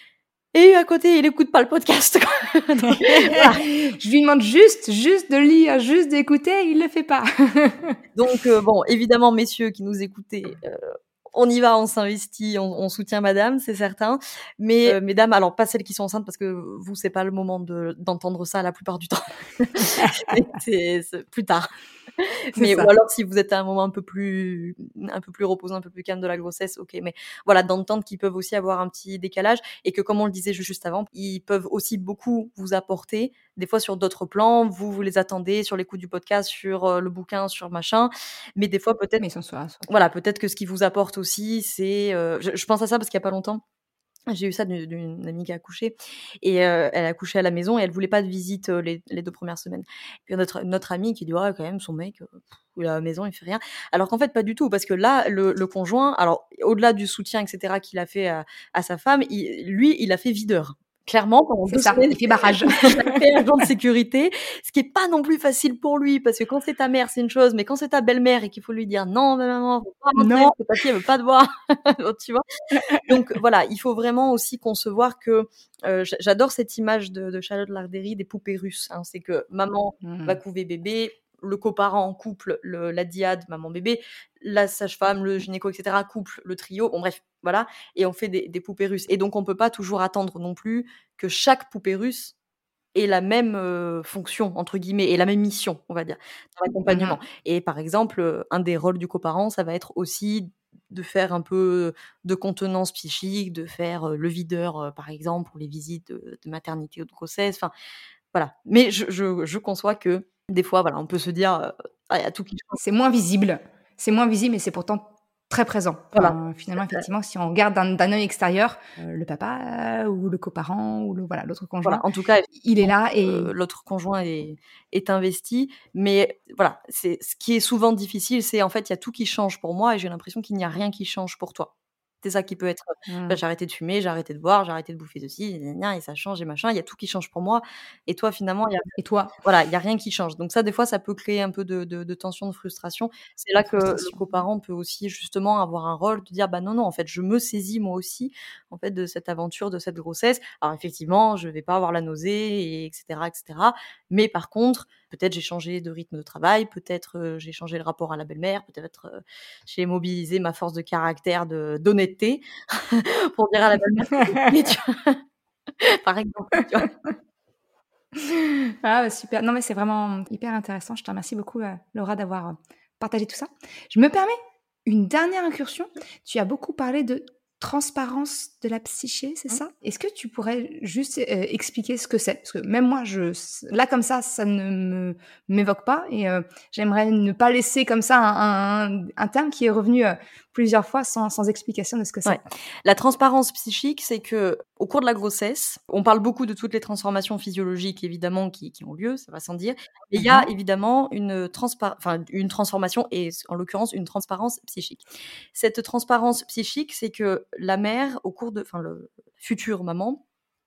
et à côté il écoute pas le podcast quoi». Donc voilà. Je lui demande juste juste de lire, juste d'écouter, il le fait pas. Donc heu, bon, évidemment messieurs qui nous écoutez, heu, on y va, on s'investit, on on soutient madame, c'est certain. Mais heu, mesdames, alors pas celles qui sont enceintes parce que vous, c'est pas le moment de d'entendre ça la plupart du temps. C'est c'est c'est plus tard. C'est Mais ou ça. alors si vous êtes à un moment un peu plus un peu plus reposant, un peu plus calme de la grossesse, OK. Mais voilà, d'entendre qu'ils peuvent aussi avoir un petit décalage et que comme on le disait ju juste avant, ils peuvent aussi beaucoup vous apporter, des fois sur d'autres plans. Vous, vous les attendez sur l'écoute du podcast, sur, heu, le bouquin, sur machin. Mais des fois peut-être Mais ils sont sur voilà, peut-être que ce qui vous apporte aussi, c'est, heu, je je pense à ça parce qu'il y a pas longtemps, j'ai eu ça d'une d'une amie qui a accouché et heu, elle a accouché à la maison et elle voulait pas de visite, heu, les les deux premières semaines. Puis notre notre amie qui dit: «Ouais, quand même, son mec, heu, il est à la maison, il fait rien». Alors qu'en fait, pas du tout, parce que là, le le conjoint, alors au-delà du soutien et cetera qu'il a fait à à sa femme, il lui, il a fait videur. Clairement, pendant c'est deux ça, semaines, il fait barrage. il a fait agent de sécurité, ce qui est pas non plus facile pour lui, parce que quand c'est ta mère, c'est une chose, mais quand c'est ta belle-mère et qu'il faut lui dire: «Non, ma maman, faut pas rentrer Non. parce que papy, elle veut pas te voir», tu vois? Donc voilà, il faut vraiment aussi concevoir que, heu, j'a j'adore cette image de de Charlotte Lardery des poupées russes, hein. C'est que maman va Mmh. couver bébé, le coparent couple le la dyade maman-bébé, la sage-femme, le gynéco et cetera couple le trio. Bon bref, voilà et on fait des des poupées russes et donc on peut pas toujours attendre non plus que chaque poupée russe ait la même, heu, «fonction» entre guillemets et la même mission, on va dire, dans Mmh l'accompagnement. mh. Et par exemple, heu, un des rôles du coparent, ça va être aussi de faire un peu de contenance psychique, de faire, heu, le videur, heu, par exemple, pour les visites de de maternité ou de grossesse. Enfin, Voilà, mais je je je conçois que des fois, voilà, on peut se dire, heu: «Ah, il y a tout qui change». C'est moins visible, c'est moins visible, mais c'est pourtant très présent. Voilà, Enfin, tout finalement, à fait. effectivement, si on regarde d'un d'un œil extérieur, heu, le papa ou le coparent ou le voilà, l'autre Voilà, conjoint, en tout cas, il est effectivement, là heu, et l'autre conjoint est est investi, mais voilà, c'est ce qui est souvent difficile, c'est en fait, il y a tout qui change pour moi et j'ai l'impression qu'il n'y a rien qui change pour toi. C'est ça qui peut être, bah, mmh j'ai arrêté de fumer, j'ai arrêté de boire, j'ai arrêté de bouffer ceci, gna gna gna et ça change et machin, il y a tout qui change pour moi et toi, finalement, il y a et toi? voilà, il y a rien qui change. Donc ça, des fois, ça peut créer un peu de de de tension, de frustration. C'est là Une que le frustration. coparent peut aussi justement avoir un rôle de dire: «Bah, non, non, en fait, je me saisis moi aussi, en fait, de cette aventure, de cette grossesse. Alors effectivement, je vais pas avoir la nausée et et cetera et cetera. Mais par contre, peut-être j'ai changé de rythme de travail, peut-être, heu, j'ai changé le rapport à la belle-mère, peut-être, heu, j'ai mobilisé ma force de caractère de d'honnêteté pour dire à la belle-mère que je l'aimais», tu vois? Par exemple, tu vois? Ah bah, super. Non, mais c'est vraiment hyper intéressant. Je te remercie beaucoup, heu, Laura, d'avoir, heu, partagé tout ça. Je me permets une dernière incursion. Tu as beaucoup parlé de transparence de la psyché, c'est Mmh. ça? Est-ce que tu pourrais juste, heu, expliquer ce que c'est? Parce que même moi, je s là, comme ça, ça ne me m'évoque pas et heu, j'aimerais ne pas laisser comme ça un un un terme qui est revenu, heu, plusieurs fois sans sans explication de ce que Ouais. c'est. La transparence psychique, c'est qu'au cours de la grossesse, on parle beaucoup de toutes les transformations physiologiques évidemment qui qui ont lieu, ça va sans dire. Mais il y a Mmh. évidemment une transpa enfin une transformation et s en l'occurrence une transparence psychique. Cette transparence psychique, c'est que la mère au cours de enfin le future maman,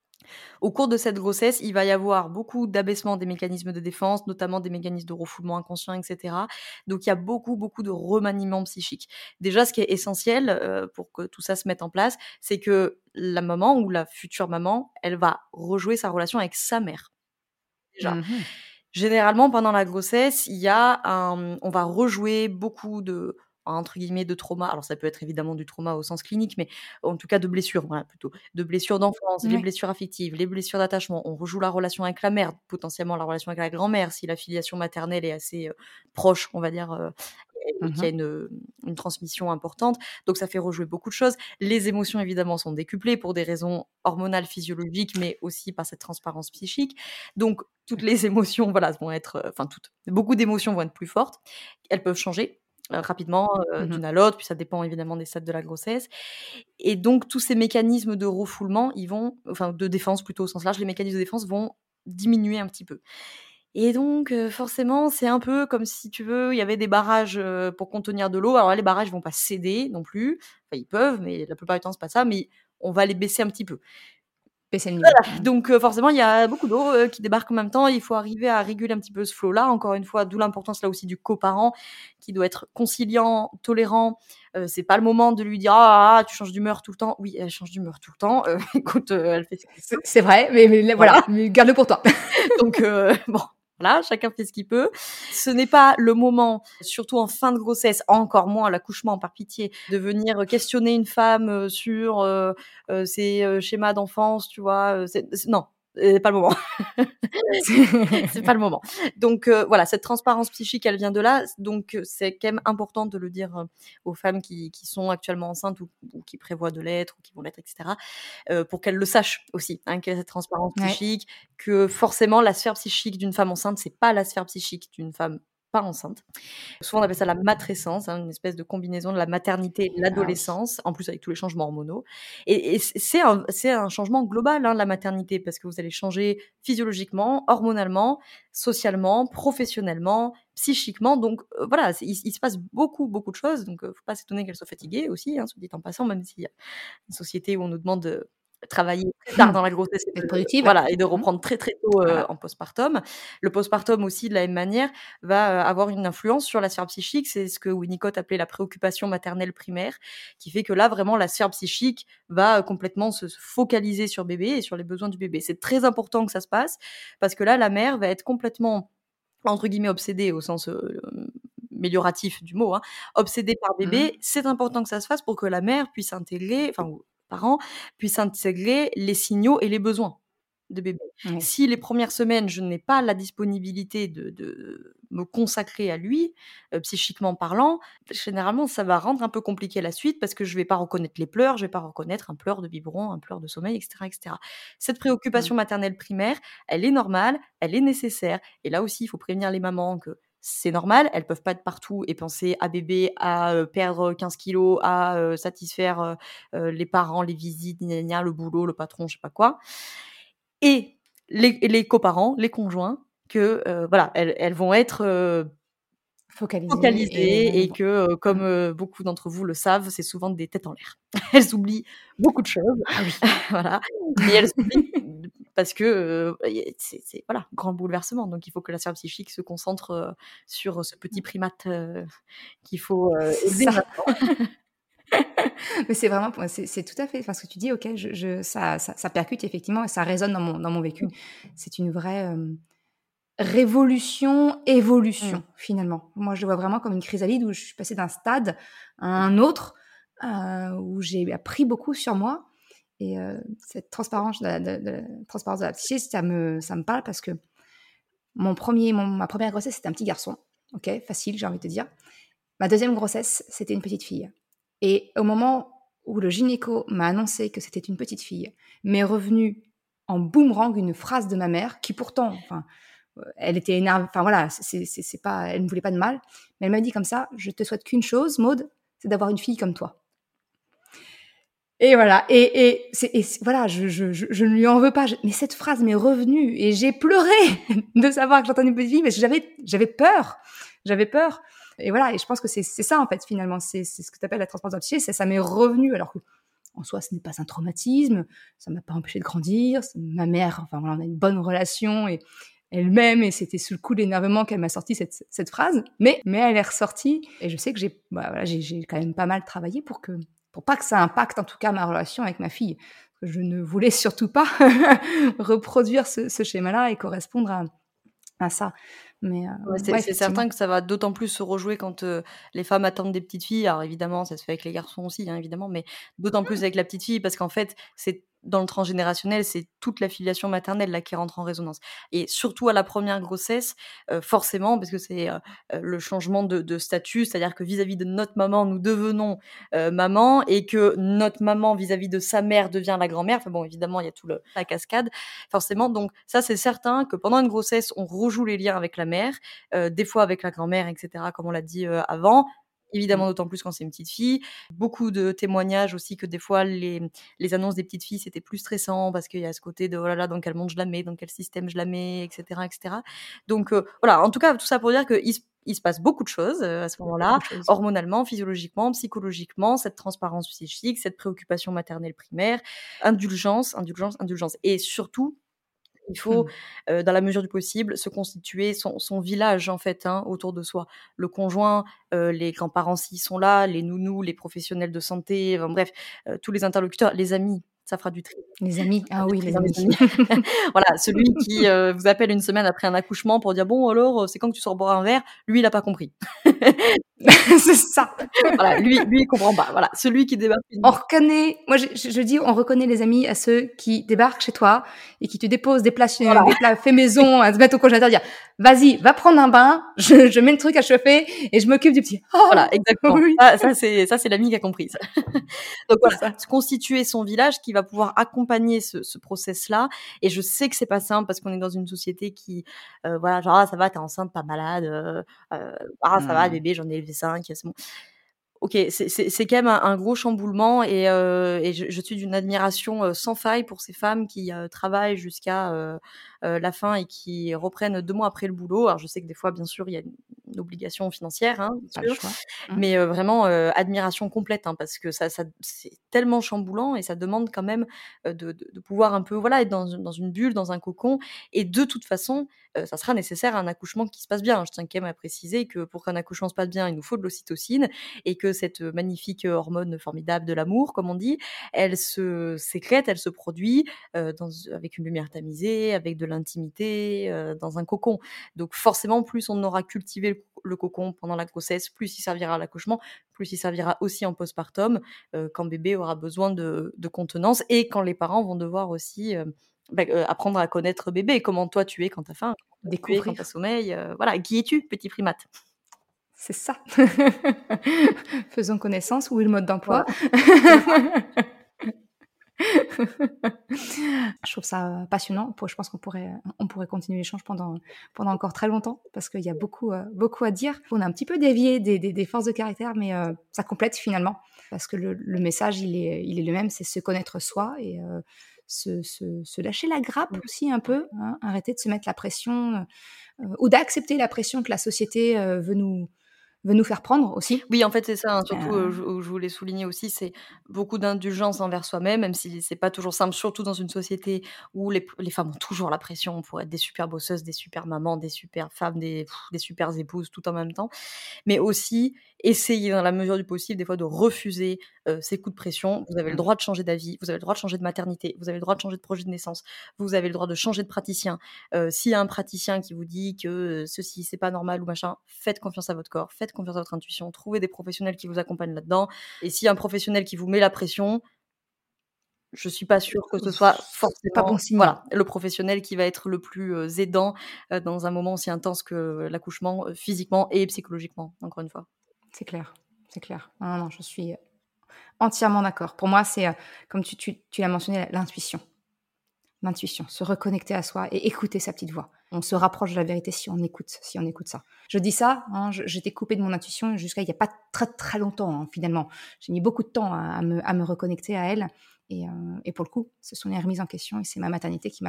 au cours de cette grossesse, il va y avoir beaucoup d'abaissement des mécanismes de défense, notamment des mécanismes de refoulement inconscient, et cetera. Donc il y a beaucoup, beaucoup de remaniement psychique. Déjà, ce qui est essentiel, heu, pour que tout ça se mette en place, c'est que la maman ou la future maman, elle va rejouer sa relation avec sa mère, déjà. Mmh. Généralement, pendant la grossesse, il y a un on va rejouer beaucoup de entre guillemets «de trauma». Alors ça peut être évidemment du trauma au sens clinique, mais en tout cas de blessures, voilà plutôt. De blessures d'enfance, les Ouais. blessures affectives, les blessures d'attachement. On rejoue la relation avec la mère, potentiellement la relation avec la grand-mère si la filiation maternelle est assez, heu, proche, on va dire, heu, et qu'il y a Mmh. une, heu, une transmission importante. Donc ça fait rejouer beaucoup de choses. Les émotions évidemment sont décuplées pour des raisons hormonales, physiologiques, mais aussi par cette transparence psychique. Donc toutes les émotions, voilà, vont être, heu, enfin toutes, beaucoup d'émotions vont être plus fortes. Elles peuvent changer, heu, rapidement, heu, Mmh. d'une à l'autre, puis ça dépend évidemment des stades de la grossesse et donc tous ces mécanismes de refoulement, ils vont enfin de défense plutôt au sens large, les mécanismes de défense vont diminuer un petit peu et donc heu, forcément, c'est un peu comme si tu veux, il y avait des barrages, heu, pour contenir de l'eau. Alors là, les barrages vont pas céder non plus, enfin ils peuvent, mais la plupart du temps, c'est pas ça, mais on va les baisser un petit peu. Baisser le niveau. Mmh. Donc heu, forcément, il y a beaucoup d'eau, heu, qui débarque en même temps. Il faut arriver à réguler un petit peu ce flot-là. Encore une fois, d'où l'importance là aussi du coparent qui doit être conciliant, tolérant. Heu, c'est pas le moment de lui dire: «Ah, ah, ah, tu changes d'humeur tout le temps». Oui, elle change d'humeur tout le temps. Heu, écoute, heu, elle fait ce qu'elle C'est peut. c'est vrai, mais mais là, Voilà. voilà, mais garde-le pour toi. Donc heu, bon, voilà, chacun fait ce qu'il peut. Ce n'est pas le moment, surtout en fin de grossesse, encore moins à l'accouchement, par pitié, de venir questionner une femme, heu, sur, heu heu, ses, heu, schémas d'enfance, tu vois? Heu, c'est c non, heu, pas le moment. C'est pas le moment. Donc heu, voilà, cette transparence psychique, elle vient de là. Donc heu, c'est quand même important de le dire, heu, aux femmes qui qui sont actuellement enceintes ou ou qui prévoient de l'être ou qui vont l'être et cetera, heu, pour qu'elles le sachent aussi, hein, qu'il y a cette transparence Ouais. psychique, que forcément la sphère psychique d'une femme enceinte, c'est pas la sphère psychique d'une femme pas enceinte. Souvent, on appelle ça la matrescence, hein, une espèce de combinaison de la maternité et de Ah oui. l'adolescence, en plus avec tous les changements hormonaux et et c c'est un c'est un changement global, hein, la maternité, parce que vous allez changer physiologiquement, hormonalement, socialement, professionnellement, psychiquement donc heu, voilà, c'est il il se passe beaucoup, beaucoup de choses donc heu, faut pas s'étonner qu'elle soit fatiguée aussi, hein, soit dit en passant, même s'il y a une société où on nous demande de travailler très tard dans la grossesse et Être de productive. voilà et de Mmh. reprendre très, très tôt, heu, Voilà. en postpartum. Le postpartum aussi, de la même manière, va, heu, avoir une influence sur la sphère psychique. C'est ce que Winnicott appelait la préoccupation maternelle primaire, qui fait que là, vraiment, la sphère psychique va, heu, complètement se se focaliser sur bébé et sur les besoins du bébé. C'est très important que ça se passe parce que là, la mère va être complètement, entre guillemets, «obsédée» au sens, heu, mélioratif du mot, hein, obsédée par Mmh. bébé. C'est important que ça se fasse pour que la mère puisse intégrer, enfin, ou parents, puissent intégrer les signaux et les besoins. de bébé. Oui. Si les premières semaines, je n'ai pas la disponibilité de de me consacrer à lui, heu, psychiquement parlant, généralement, ça va rendre un peu compliqué la suite parce que je vais pas reconnaître les pleurs, je vais pas reconnaître un pleur de biberon, un pleur de sommeil et cetera et cetera. Cette Mmh. préoccupation maternelle primaire, elle est normale, elle est nécessaire et là aussi, il faut prévenir les mamans que c'est normal, elles peuvent pas être partout et penser à bébé, à, heu, perdre quinze kilogrammes, à, heu, satisfaire, heu heu, les parents, les visites, gna gna gna, le boulot, le patron, je sais pas quoi et les les coparents, les conjoints que, heu, voilà, elles elles vont être, heu, Focalisée et focalisées et elles vont que, heu, mmh. comme, heu, beaucoup d'entre vous le savent, c'est souvent des têtes en l'air. Elles oublient beaucoup de choses, Ah oui! voilà, mais elles oublient d parce que, heu, y a c'est c'est voilà, grand bouleversement, donc il faut que la sphère psychique se concentre, heu, sur ce petit primate, heu, qu'il faut, heu, C'est élever ça. maintenant. Mais c'est vraiment p c'est c'est tout à fait enfin, ce que tu dis, OK, je je ça ça ça percute effectivement et ça résonne dans mon dans mon vécu. Mmh. C'est une vraie, hem, révolution, Mmh. évolution, finalement. Moi, je le vois vraiment comme une chrysalide où je suis passée d'un stade à un autre, heu, où j'ai appris beaucoup sur moi et heu, cette transparence de la de de transparence de la psyché, ça me ça me parle parce que mon premier mon ma première grossesse, c'était un petit garçon, OK, facile, j'ai envie de te dire. Ma deuxième grossesse, c'était une petite fille et au moment où le gynéco m'a annoncé que c'était une petite fille, m'est revenue en boomerang une phrase de ma mère qui pourtant, enfin, heu, elle était énerv enfin voilà, c'est c'est c'est pas elle me voulait pas de mal, mais elle m'a dit comme ça: «Je te souhaite qu'une chose Maud, c'est d'avoir une fille comme toi». Et voilà et et c'est et c voilà, je je je je ne lui en veux pas, je mais cette phrase m'est revenue et j'ai pleuré de savoir que j'entendais une petite fille parce que j'avais j'avais peur, j'avais peur et voilà et je pense que c'est c'est ça en fait finalement, c'est c'est ce que tu appelles la transparence de la psyché, c'est ça m'est revenu alors qu'en soi ce n'est pas un traumatisme, ça m'a pas empêché de grandir, c'est ma mère, enfin voilà, on a une bonne relation et elle m'aime et c'était sous le coup de l'énervement qu'elle m'a sorti cette cette phrase, mais mais elle est ressortie et je sais que j'ai bah, voilà, j'ai j'ai quand même pas mal travaillé pour que pour pas que ça impacte en tout cas ma relation avec ma fille. Je ne voulais surtout pas reproduire ce ce schéma-là et correspondre à à ça. Mais, heu, Ouais, c'est ouais, c'est effectivement. certain que ça va d'autant plus se rejouer quand, heu, les femmes attendent des petites filles. Alors évidemment, ça se fait avec les garçons aussi, hein, évidemment, mais d'autant plus avec la petite fille parce qu'en fait, c'est dans le transgénérationnel, c'est toute la filiation maternelle là qui rentre en résonance et surtout à la première grossesse, heu, forcément parce que c'est, heu heu, le changement de de statut, c'est-à-dire que vis-à-vis de notre maman, nous devenons, heu, maman et que notre maman vis-à-vis de sa mère devient la grand-mère. Enfin bon, évidemment, il y a tout le la cascade, forcément, donc ça, c'est certain que pendant une grossesse, on rejoue les liens avec la mère, heu, des fois avec la grand-mère et cetera, comme on l'a dit, heu, avant. Mmh. Évidemment, d'autant plus quand c'est une petite fille. Beaucoup de témoignages aussi que des fois les les annonces des petites filles, c'était plus stressant parce qu'il y a ce côté de: «Oh là là, dans quel monde je la mets? Dans quel système je la mets?» et cetera et cetera. Donc heu, voilà, en tout cas, tout ça pour dire qu'il se il se passe beaucoup de choses, heu, à ce Beaucoup moment-là, de choses. hormonalement, physiologiquement, psychologiquement, cette transparence psychique, cette préoccupation maternelle primaire, indulgence, indulgence, indulgence et surtout il faut, Mmh. heu, dans la mesure du possible, se constituer son son village, en fait, hein, autour de soi. Le conjoint, heu, les grands-parents s'ils sont là, les nounous, les professionnels de santé, enfin bref, heu, tous les interlocuteurs, les amis, ça fera du tri. Les amis, Ça fera ah du oui, tri les dans les amis. amis. Voilà, celui qui, heu, vous appelle une semaine après un accouchement pour dire: «Bon alors, heu, c'est quand que tu sors boire un verre?» Lui, il a pas compris. C'est ça. Voilà, lui lui, il comprend pas. Voilà, celui qui débarque On une reconnaît moi je je je dis on reconnaît les amis à ceux qui débarquent chez toi et qui te déposent des plats ch voilà. des plats faits maison, à se mettre au congélateur, dire: «Vas-y, va prendre un bain, je je mets le truc à chauffer et je m'occupe du petit». Voilà, Oh! exactement. Oui, Ça ça c'est ça c'est l'ami qui a compris ça. Donc c'est voilà, ça. se constituer son village qui va pouvoir accompagner ce ce process-là et je sais que c'est pas simple parce qu'on est dans une société qui, heu, voilà, genre: «Ah ça va, tu es enceinte, pas malade, heu heu, ah ça va Mmh. bébé, j'en ai élevé cinq, c'est bon». OK, c'est c'est c'est quand même un un gros chamboulement et heu et je je suis d'une admiration, heu, sans faille pour ces femmes qui, heu, travaillent jusqu'à, heu heu, la fin et qui reprennent deux mois après le boulot. Alors je sais que des fois, bien sûr, il y a une une obligation financière, hein, bien Pas le sûr, choix. Mmh. mais heu, vraiment, heu, admiration complète, hein, parce que ça ça c'est tellement chamboulant et ça demande quand même, heu, de de de pouvoir un peu, voilà, être dans une dans une bulle, dans un cocon et de toute façon, heu, ça sera nécessaire à un accouchement qui se passe bien. Je tiens quand même à préciser que pour qu'un accouchement se passe bien, il nous faut de l'ocytocine et que cette, magnifique, hormone formidable de l'amour, comme on dit, elle se sécrète, elle se produit, heu, dans avec une lumière tamisée, avec de l'intimité, heu, dans un cocon. Donc forcément, plus on aura cultivé le le cocon pendant la grossesse, plus il servira à l'accouchement, plus il servira aussi en postpartum, heu, quand bébé aura besoin de de contenance et quand les parents vont devoir aussi, heu, bah, heu, apprendre à connaître bébé, comment toi tu es quand tu as faim, comment tu es quand tu as Découvrir. sommeil, heu, voilà. Qui es-tu, petit primate? C'est ça. Faisons connaissance, où est le mode Voilà, d'emploi? c'est ça. Je trouve ça, heu, passionnant. Pour je pense qu'on pourrait, heu, on pourrait continuer l'échange pendant pendant encore très longtemps parce qu'il y a beaucoup, heu, beaucoup à dire. On a un petit peu dévié des des des forces de caractère, mais heu, ça complète finalement parce que le le message, il est il est le même, c'est se connaître soi et heu, se se se lâcher la grappe Mmh. aussi un peu, hein. Arrêter de se mettre la pression, heu, ou d'accepter la pression que la société, heu, veut nous veut nous faire prendre aussi. Oui, en fait, c'est ça, hein, Heu, surtout, heu, je je voulais souligner aussi, c'est beaucoup d'indulgence envers soi-même, même si c'est pas toujours simple, surtout dans une société où les p les femmes ont toujours la pression pour être des super bosseuses, des super mamans, des super femmes, des pff, des super épouses, tout en même temps. Mais aussi essayer dans la mesure du possible des fois de refuser, heu, ces coups de pression. Vous avez le mmh, droit de changer d'avis, vous avez le droit de changer de maternité, vous avez le droit de changer de projet de naissance, vous avez le droit de changer de praticien. Heu, s'il y a un praticien qui vous dit que, heu, ceci c'est pas normal ou machin, faites confiance à votre corps, faites confiance à votre intuition, trouvez des professionnels qui vous accompagnent là-dedans et s'il y a un professionnel qui vous met la pression, je suis pas sûre que ce soit pas bon forcément, signe. voilà, le professionnel qui va être le plus, heu, aidant, heu, dans un moment aussi intense que l'accouchement, heu, physiquement et psychologiquement, encore une fois. C'est clair, c'est clair. Non, non, non, je suis entièrement d'accord. Pour moi, c'est, heu, comme tu tu tu l'as mentionné, l'intuition. L'intuition, se reconnecter à soi et écouter sa petite voix. On se rapproche de la vérité si on écoute si on écoute ça. Je dis ça, hein, je j'étais coupée de mon intuition jusqu'à il y a pas très, très longtemps, hein, finalement. J'ai mis beaucoup de temps à à me à me reconnecter à elle et heu et pour le coup, ce sont les remises en question et c'est ma maternité qui m'a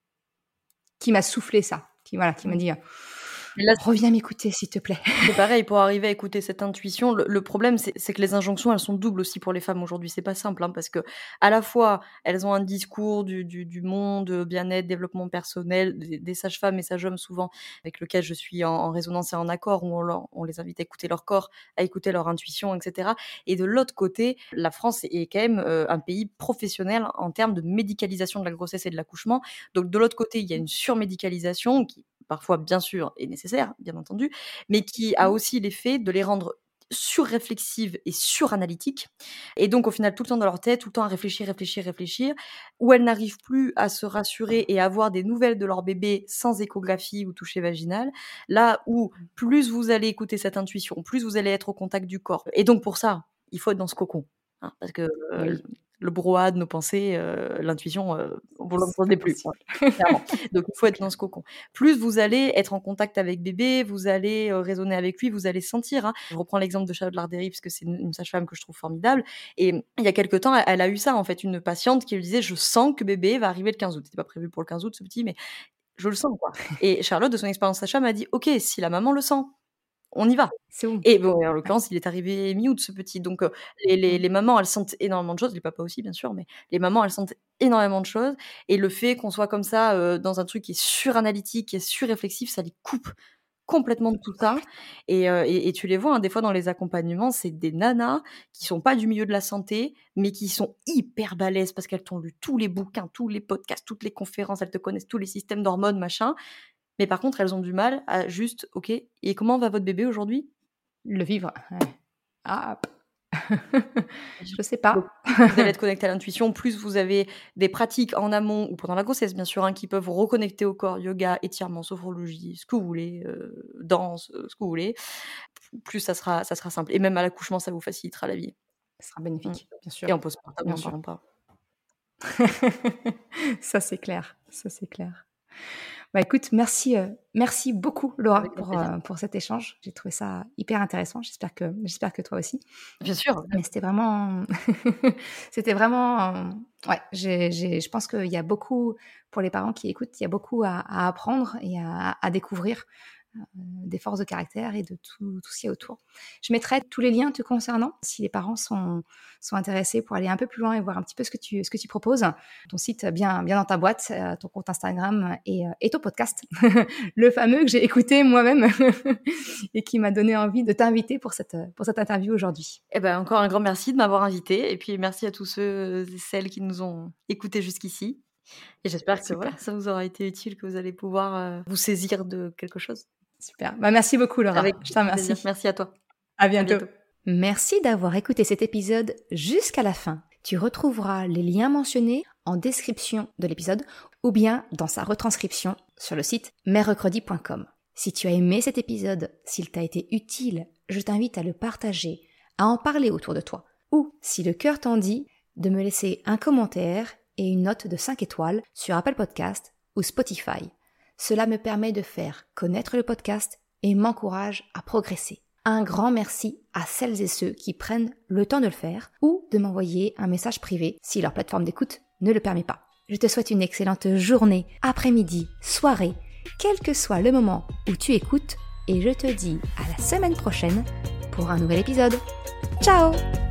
qui m'a soufflé ça, qui voilà, qui m'a Mmh. dit, heu: Mais là, «Reviens m'écouter s'il te plaît». c'est pareil, pour arriver à écouter cette intuition, le le problème, c'est c'est que les injonctions, elles sont doubles aussi pour les femmes aujourd'hui. C'est pas simple, hein, parce qu'à la fois, elles ont un discours du du du monde, heu, bien-être, développement personnel, des des sages-femmes et sages-hommes souvent avec lequel je suis en en résonance et en accord, où on leur on les invite à écouter leur corps, à écouter leur intuition et cetera. Et de l'autre côté, la France est quand même, heu, un pays professionnel en termes de médicalisation de la grossesse et de l'accouchement. Donc de l'autre côté, il y a une surmédicalisation qui, parfois, bien sûr, est nécessaire, bien entendu, mais qui a Mmh. aussi l'effet de les rendre surréflexives et suranalytiques et donc au final tout le temps dans leur tête, tout le temps à réfléchir, réfléchir, réfléchir, où elles n'arrivent plus à se rassurer et à avoir des nouvelles de leur bébé sans échographie ou toucher vaginal. Là où plus vous allez écouter cette intuition, plus vous allez être au contact du corps et donc pour ça, il faut être dans ce cocon, hein, parce que, heu, Oui, le brouhaha de nos pensées, heu, l'intuition, heu, vous c'est pas l'entendez plus, possible. voilà, clairement. Donc il faut C'est être dans clair. ce cocon. Plus vous allez être en contact avec bébé, vous allez, heu, raisonner avec lui, vous allez sentir, hein. Je reprends l'exemple de Charlotte Larderi parce que c'est une une sage-femme que je trouve formidable et mmh, il y a quelque temps, elle elle a eu ça en fait, une patiente qui lui disait: «Je sens que bébé va arriver le quinze août». C'était pas prévu pour le quinze août ce petit, mais je le sens quoi et Charlotte de son expérience sage-femme m'a dit: «OK, si la maman le sent, on y va». C'est où? Et bon, et en Ouais. l'occurrence, il est arrivé mi-août ce petit, donc heu, les les Mmh. les mamans, elles sentent énormément de choses, les papas aussi bien sûr, mais les mamans, elles sentent énormément de choses et le fait qu'on soit comme ça, heu, dans un truc qui est suranalytique, qui est surréflexif, ça les coupe complètement de tout ça et heu et et tu les vois, hein, des fois dans les accompagnements, c'est des nanas qui sont pas du milieu de la santé, mais qui sont hyper balèzes parce qu'elles t'ont lu tous les bouquins, tous les podcasts, toutes les conférences, elles te connaissent tous les systèmes d'hormones, machin, mais par contre, elles ont du mal à juste: «OK, et comment va votre bébé aujourd'hui?» Le vivre, ouais. Ah! J Je sais donc pas. plus vous allez être connecté à l'intuition, plus vous avez des pratiques en amont ou pendant la grossesse bien sûr, hein, qui peuvent vous reconnecter au corps, yoga, étirements, sophrologie, ce que vous voulez, heu, danse, heu, ce que vous voulez, plus ça sera ça sera simple et même à l'accouchement, ça vous facilitera la vie. Ce sera Mmh bénéfique, bien et sûr, en postpartum, bien n'en sûr. parlons pas. Ça, c'est clair, ça, c'est clair. Bah, écoute, merci, heu, merci beaucoup Laura Avec grand pour, plaisir. heu, pour cet échange. J'ai trouvé ça hyper intéressant. J'espère que j'espère que toi aussi. Bien sûr, Mais c'était vraiment c'était vraiment, heu, ouais, j'ai j'ai je pense qu'il y a beaucoup pour les parents qui écoutent, il y a beaucoup à à apprendre et à à découvrir, heu, des forces de caractère et de tout tout ce qu'il y a autour. Je mettrai tous les liens te concernant, si les parents sont sont intéressés pour aller un peu plus loin et voir un petit peu ce que tu ce que tu proposes. Ton site bien bien dans ta boîte, heu, ton compte Instagram et heu et ton podcast, le fameux que j'ai écouté moi-même et qui m'a donné envie de t'inviter pour cette, pour cette interview aujourd'hui. et ben, encore un grand merci de m'avoir invitée et puis merci à tous ceux et celles qui nous ont écoutés jusqu'ici et j'espère que voilà, Super, ça vous aura été utile, que vous allez pouvoir, heu, vous saisir de quelque chose. super. Bah, merci beaucoup Avec Laura, je te plaisir. remercie. Merci à toi. À À bientôt. bientôt. Merci d'avoir écouté cet épisode jusqu'à la fin. Tu retrouveras les liens mentionnés en description de l'épisode ou bien dans sa retranscription sur le site mercredi point com. Si tu as aimé cet épisode, s'il t'a été utile, je t'invite à le partager, à en parler autour de toi. Ou, si le cœur t'en dit, de me laisser un commentaire et une note de cinq étoiles sur Apple Podcast ou Spotify. Cela me permet de faire connaître le podcast et m'encourage à progresser. Un grand merci à celles et ceux qui prennent le temps de le faire ou de m'envoyer un message privé si leur plateforme d'écoute ne le permet pas. Je te souhaite une excellente journée, après-midi, soirée, quel que soit le moment où tu écoutes et je te dis à la semaine prochaine pour un nouvel épisode. Ciao!